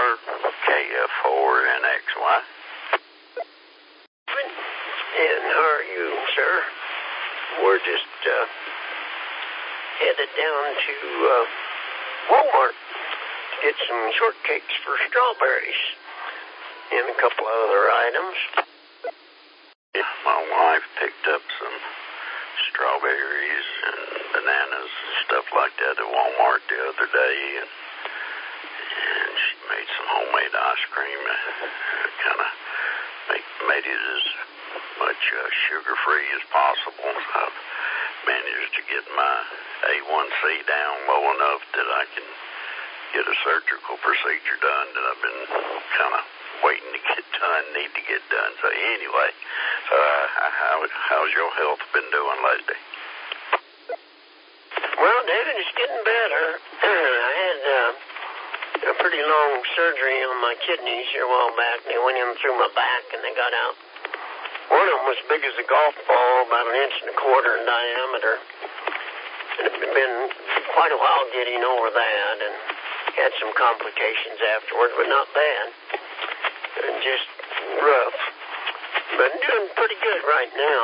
Jr., KF4NXY. And how are you, sir? We're just headed down to Walmart to get some shortcakes for strawberries and a couple of other items. Yeah, my wife picked up some strawberries and bananas and stuff like that at Walmart the other day, and she made some homemade ice cream. Kind of made it as much sugar-free as possible. So I've managed to get my A1C down low enough that I can get a surgical procedure done that I've been kind of waiting to get done, need to get done. So anyway, how's your health been doing lately? Well, David, it's getting better. I had a pretty long surgery on my kidneys here a while back. They went in through my back and they got out. One of them was big as a golf ball, about 1.25 inches in diameter. And it had been quite a while getting over that and had some complications afterwards, but not bad. And just rough. But I'm doing pretty good right now.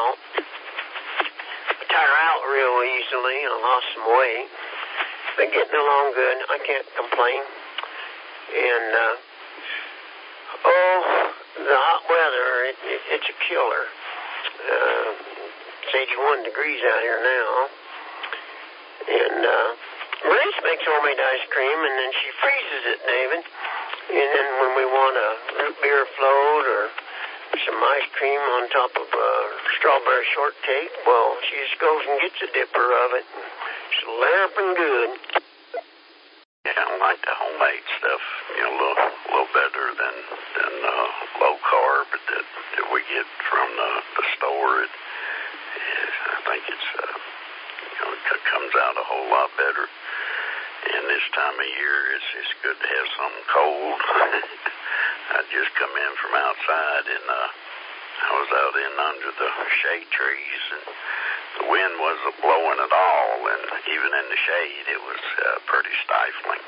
I tire out real easily. I lost some weight. Been getting along good. I can't complain. And, the hot weather, it's a killer. It's 81 degrees out here now. And Maurice makes homemade ice cream, and then she freezes it, David. And then when we want a root beer float or some ice cream on top of a strawberry shortcake, well, she just goes and gets a dipper of it. It's lapping good. Yeah, I like the homemade stuff, a little better than low carb that we get from the store. I think it's it comes out a whole lot better. And this time of year, it's good to have something cold. I just come in from outside, and I was out in under the shade trees, and the wind wasn't blowing at all, and even in the shade, it was pretty stifling.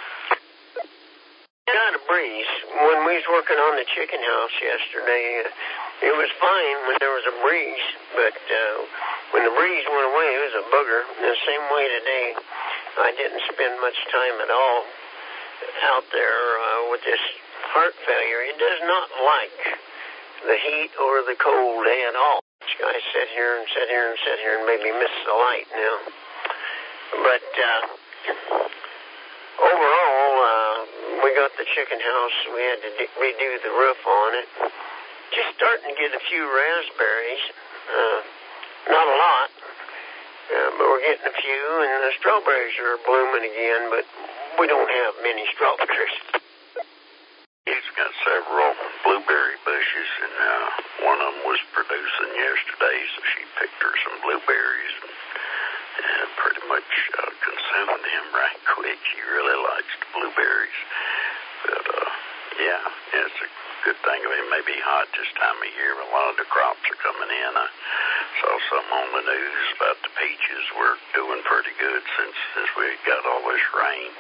Got a breeze. When we was working on the chicken house yesterday, it was fine when there was a breeze, but when the breeze went away, it was a booger. The same way today, I didn't spend much time at all out there with this heart failure. It does not like the heat or the cold at all. This guy sat here and made me miss the light now. But overall, we got the chicken house. We had to redo the roof on it. Just starting to get a few raspberries. Not a lot, but we're getting a few, and the strawberries are blooming again, but we don't have many strawberries. He's got several blueberry bushes, and one of them was producing yesterday, so she picked her some blueberries and pretty much consumed them right quick. She really likes the blueberries. But, it's a good thing. It may be hot this time of year, but a lot of the crops are coming in. I saw something on the news about the peaches were doing pretty good since we got all this rain.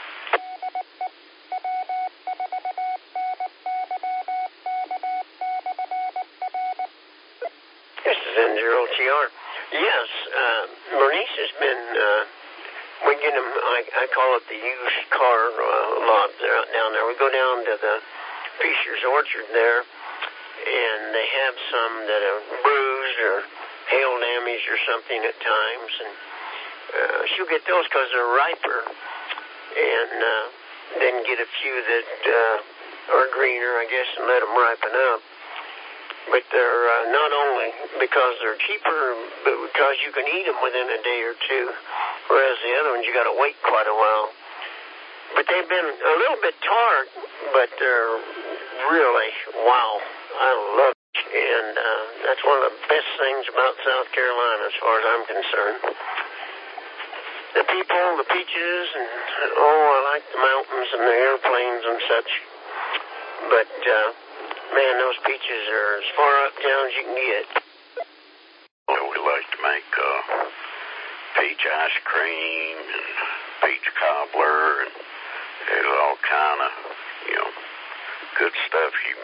This is N0TR. Yes, Bernice has been, we get them, I call it the used car lot down there. We go down to the Fisher's Orchard there, and they have some that are bruised or hail damaged or something at times, and she'll get those because they're riper, and then get a few that are greener, I guess, and let them ripen up. But they're not only because they're cheaper, but because you can eat them within a day or two, whereas the other ones you got to wait quite a while. But they've been a little bit tart, but they're really, wow, I love it. And that's one of the best things about South Carolina as far as I'm concerned. The people, the peaches, and I like the mountains and the airplanes and such. But, man, those peaches are as far uptown as you can get. Well, we like to make peach ice cream and peach cobbler, and there's all kind of,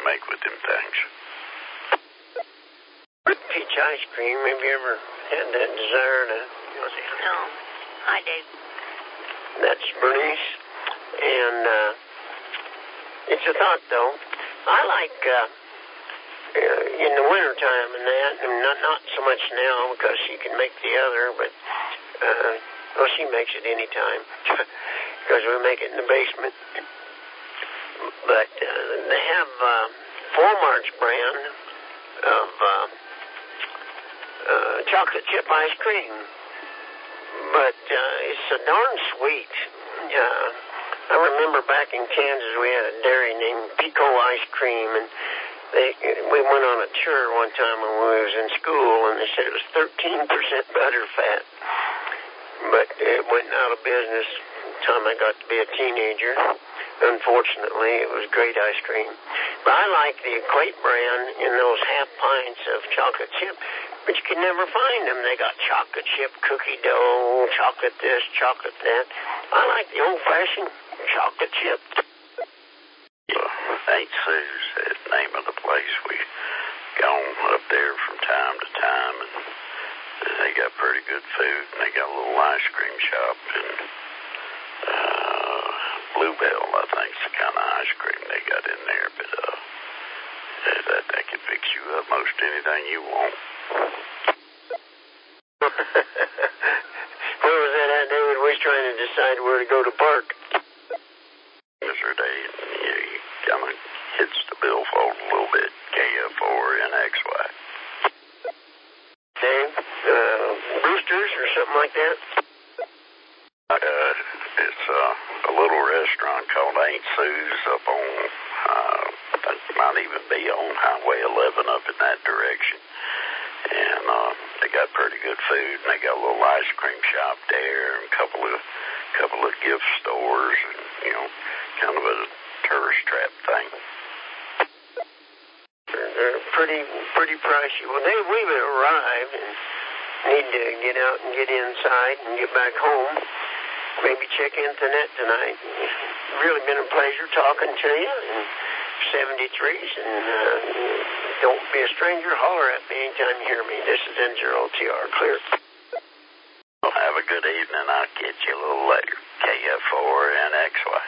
make with them things. Peach ice cream. Have you ever had that desire to? No, I did. That's Bernice, and it's a thought though. I like in the wintertime and that, and not so much now because she can make the other, but well, she makes it any time because we make it in the basement. But they have Walmart's brand of chocolate chip ice cream, but it's so darn sweet. I remember back in Kansas we had a dairy named Pico Ice Cream, and we went on a tour one time when we was in school, and they said it was 13% butter fat, but it went out of business by the time I got to be a teenager. Unfortunately, it was great ice cream. But I like the Equate brand in those half pints of chocolate chip, but you can never find them. They got chocolate chip cookie dough, chocolate this, chocolate that. I like the old-fashioned chocolate chip. Aunt Sue's, that's the name of the place. We gone up there from time to time, and they got pretty good food, and they got a little ice cream shop, and Bluebell, I think, is the kind of ice cream they got in there, but they can fix you up most anything you want. Where was that at, David? We was trying to decide where to go to park. Yesterday, you kind of hits the billfold a little bit, KF4 and XY. Okay, Brewster's or something like that? It's a little restaurant called Aunt Sue's up on, I think it might even be on Highway 11 up in that direction. And they got pretty good food, and they got a little ice cream shop there, and a couple of gift stores, and kind of a tourist trap thing. They're pretty pricey. Well, Dave, we've arrived and need to get out and get inside and get back home. Maybe check into net tonight. It's really been a pleasure talking to you. And 73s, and don't be a stranger. Holler at me anytime you hear me. This is N0TR. Clear. Well, have a good evening. I'll catch you a little later. KF4 and XY.